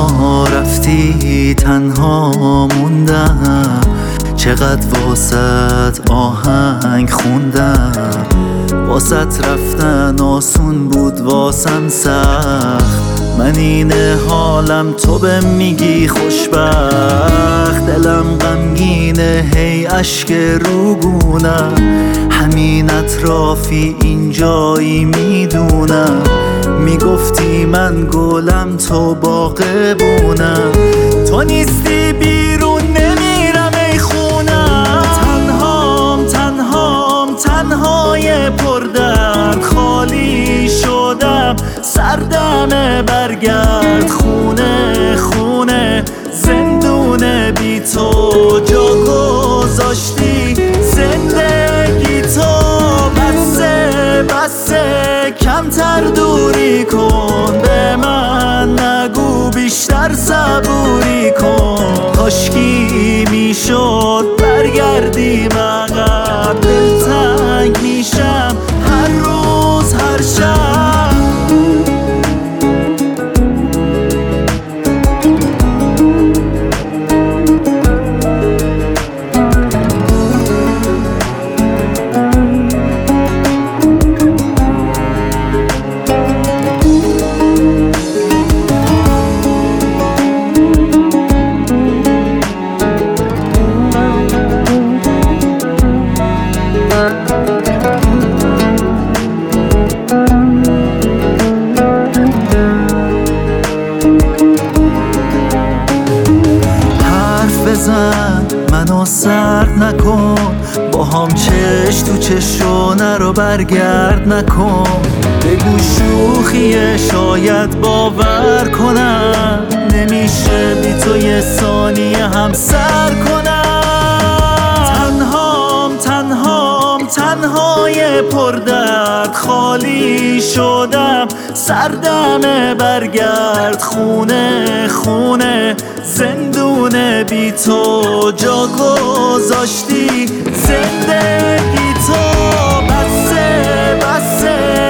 تنها رفتی تنها موندم، چقدر واسط آهنگ خوندم. واسط رفتن آسون بود واسم سخت، من این حالم تو به میگی خوشبخت. دلم غمگینه هی اشک روگونم، همین اطرافی اینجایی میدونم. میگفتی من گلم تو باغبونم، تو نیستی بیرون نمیرم ای خونم. تنهای پردرد خالی شدم، سردمه برگرد خونه خونه. زندون بی تو جا گذاشتی زندگی تو. بسه کمتر دوری کن، به من نگو بیشتر صبوری کن. کاشکی میشد برگردیم عقب، دلتنگ میشم هر روز هر شب. منو سرد نکن، با هم چش تو چش و نرو برگرد نکن. بگو شوخیه شاید باور کنم، نمیشه بی تو یه ثانیه هم سر کنم. تنهای پردرد خالی شدم، سردمه برگرد خونه خونه. زندون بی تو جا گذاشتی زندگی تو. بسه